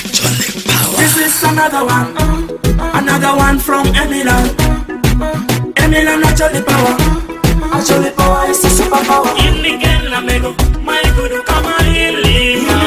This is another one from Emilan. Emilan Jolly Power. Jolly Power is the superpower. Illegal amigo, my guru kama ili.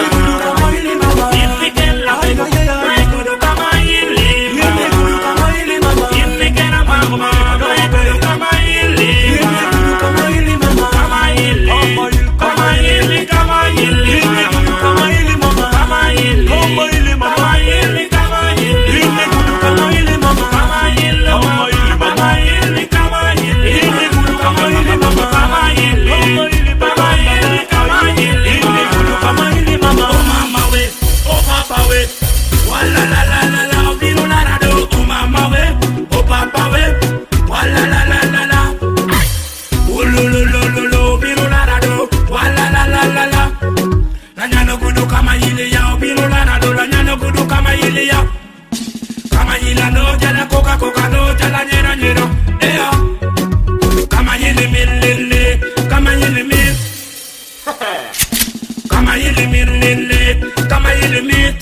Illegal amigo, my guru kama ili. Illegal mama, my guru kama ili. Kama ili mama, kama ili. Kama ili, kama ili. Kama ili mama, kama ili. Kama ili mama, kama ili. Kama ili mama, kama ili. Kama ili, kama ili. Kama ili mama, kama ili. Kama ili, kama ili. Kama ili mama, oh mama we, oh papa we. Walla la la la la, oh biru la la do. Oh mama we, oh papa we. Walla la la la la. Oh lo lo lo lo lo, biru la la do. Walla la la la la. Nanyano kudu kama ile ya, oh biru la la do. Nanyano kudu kama ile ya. Kama ile no jala coca coca no jala nyera nyera. Eh. Kama ile milele, kama ile mil. Kama ile milele, kama ile mit.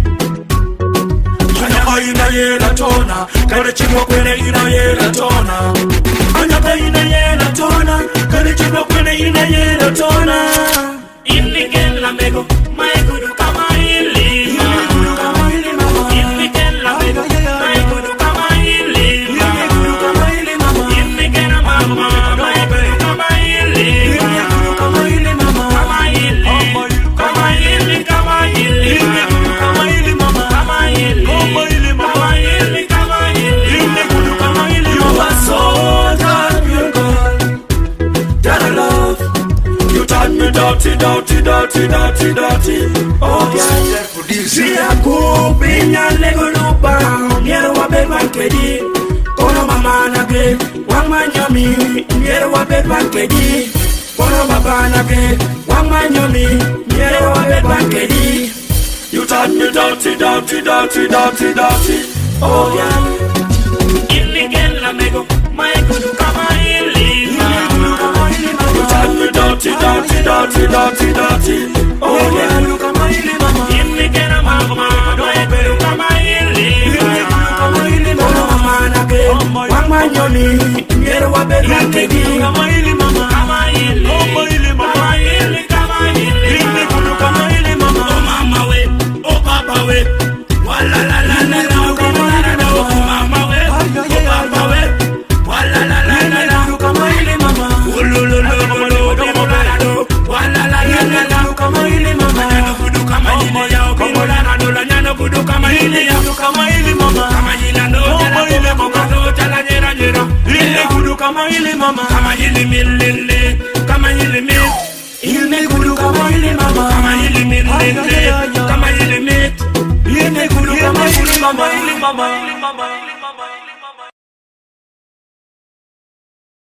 Anya ina yela tona, kare chimo kwene ina yela tona. Anya ina yela tona, kare chimo kwene ina yela tona. Illegal amigo, my guru kama ili. Kama ili mama. Illegal amigo, my guru kama ili. Kama ili mama. Illegal mama, my guru kama ili. Kama ili mama. Kama ili. Kama ili, kama ili. Kama ili mama. Kama ili. Kama ili mama. Kama ili, kama ili. Kama ili. You are so damn good that I love. You taught me dirty, dirty, dirty, dirty, dirty. Oh yeah. Sia kupinya lego lupa, miero wa bedwan kedi. Kono mama nage, wang manyomi, miero wa bedwan kedi. Kono baba nage, wang manyomi, miero wa bedwan kedi. You taught me dirty, dirty, dirty, dirty, dirty. Oh yeah. Illegal amigo, my guru kama ili. You taught me dirty, dirty, dirty, dirty, dirty. Oh yeah. Kama ili mama. Illegal mama, my guru kama ili. Kama ili mama, mama nage, wang manyomi, miero wa bedwan kedi. Kama ili mama, kama ili. Kama ili mama, kama ili, kama ili. Kama ili mama, oh mama we, oh papa we. Walla la la la la, oh mama we, oh papa we. Walla la la la la, kama ili mama. Oh lo lo lo lo lo, walla la la la la, kama ili mama. Nyano kudu kama ili ya, kama la la la, nyano kudu kama ili ya, kama ili mama. Kama ili no, kama ili mama, no jala nyera nyera. Ile kudu kama ili mama. Kama ili milele, kama ili mil. Ile kudu kama ili mama. Kama ili milele, kama ili mit. Ile kudu kama ili mama.